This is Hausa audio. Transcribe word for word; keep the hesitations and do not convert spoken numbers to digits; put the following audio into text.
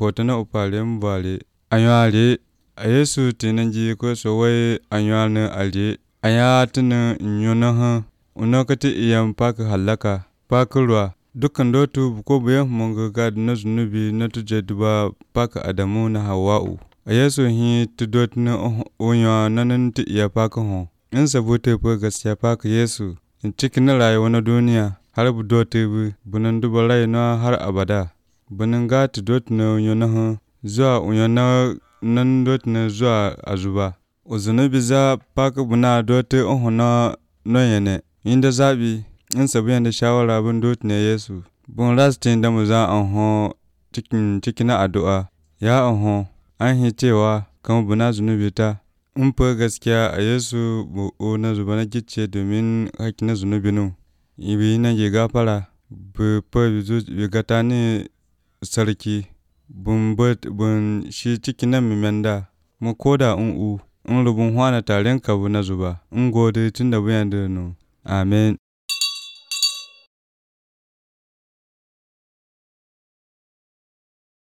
hotuna upalem bale anyale Yesu tinanji ko sowai anyalne alje aya tuna nyona ha unakati iyam pak halaka pakulwa dukkan dotu ko bayan monga gad na zunubi na tuje duba pak Adamu na Hawwa'u Yesu hi tudot na onya nanan ti iya pak ho in sabute pa gaskiya pak Yesu in cikin rayuwa na duniya har bu dote bu bunan duba rai na har abada bunan gati dot na nyona ha zuwa unyana nan dot na zuwa azuba uzunubi za pak buna dote ohona noyene inda zabi in sabiyan da shawara bun dot ne Yesu bun rastin da mu za anho cikin cikin addu'a ya anho an hi cewa kan buna zunubi ta in fa gaskiya a Yesu bu na zuba na gicce domin haƙi na zunubi nu ibi na ge gafara bu fa bi gata ne sarki bun but bun shi cikin na mimenda mu koda in u in rubun hwana taren ka bu na zuba in gode tun da bayan da nu amen.